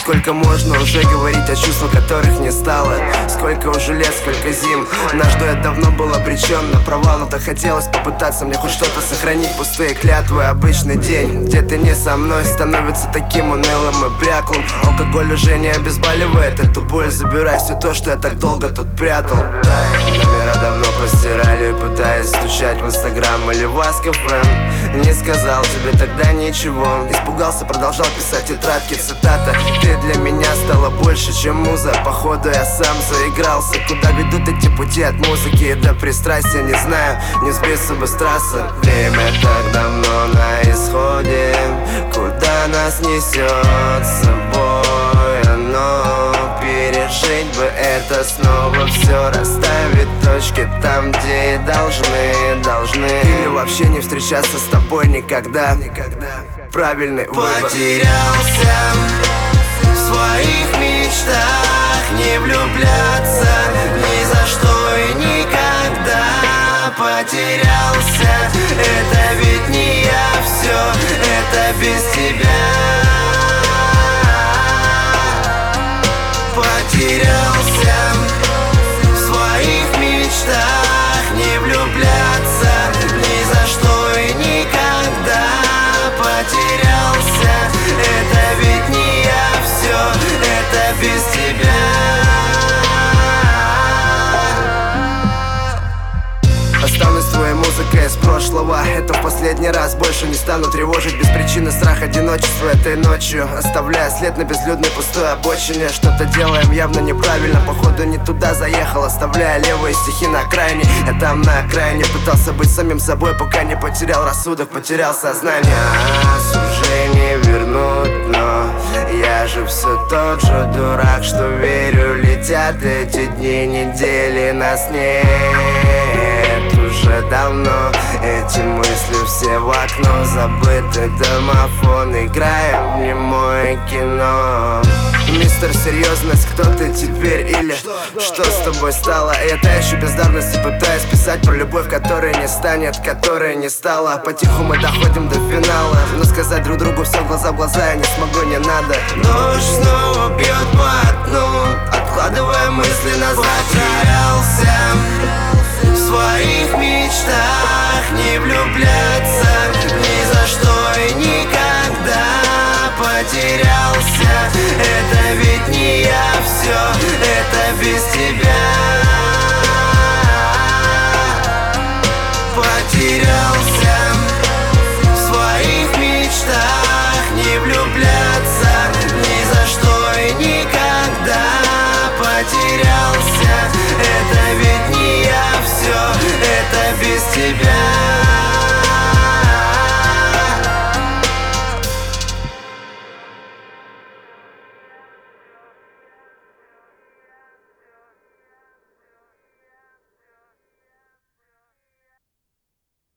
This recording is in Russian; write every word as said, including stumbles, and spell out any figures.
Сколько можно уже говорить о чувствах, которых не стало? Сколько уже лет, сколько зим. Наш дуэт давно был обречен на провал, но так хотелось попытаться мне хоть что-то сохранить. Пустые клятвы, обычный день, где ты не со мной, становится таким унылым и бряклым. Алкоголь уже не обезболивает эту боль. Забирай все то, что я так долго тут прятал. Номера давно постирали, пытаясь стучать в инстаграм или в Ask эф эм. Не сказал тебе тогда ничего, испугался, продолжал писать тетрадки, цитата: ты для меня стала больше, чем муза. Походу я сам заигрался. Куда ведут эти пути от музыки до пристрастия, не знаю, не сбиться бы с трассы. Время так давно на исходе, куда нас несет с собой оно. Пережить бы это снова, все расставить точки там, где и должны, должны. Или вообще не встречаться с тобой никогда, никогда. Правильный выбор. Потерялся в своих мечтах, не влюбляться ни за что и никогда. Потерялся, это ведь не я, все это без тебя. Потерялся в своих мечтах, не влюбляться ни за что и никогда. Потерялся, это ведь не я, все это без тебя. Останусь твоей музыкой из прошлого. Это в последний раз, больше не стану тревожить без причины страх одиночества этой ночью, оставляя след на безлюдной пустой обочине. Что-то делаем явно неправильно, походу не туда заехал, оставляя левые стихи на окраине. Я там на окраине пытался быть самим собой, пока не потерял рассудок, потерял сознание. Нас уже не вернуть, но я же все тот же дурак, что верю. Летят эти дни, недели, нас нет уже давно. Эти мысли все в окно, забытый домофон, играем в немое кино. Мистер Серьезность, кто ты теперь или что с тобой стало? Я таю бездарности, пытаюсь писать про любовь, которая не станет, которая не стала. Потиху мы доходим до финала, но сказать друг другу все глаза в глаза я не смогу, не надо. Ночь снова бьет по окну, откладывая мысли назад. Потерялся в своих мечтах, не влюбляться ни за что и никогда. Потерялся, это ведь не я, все это без тебя.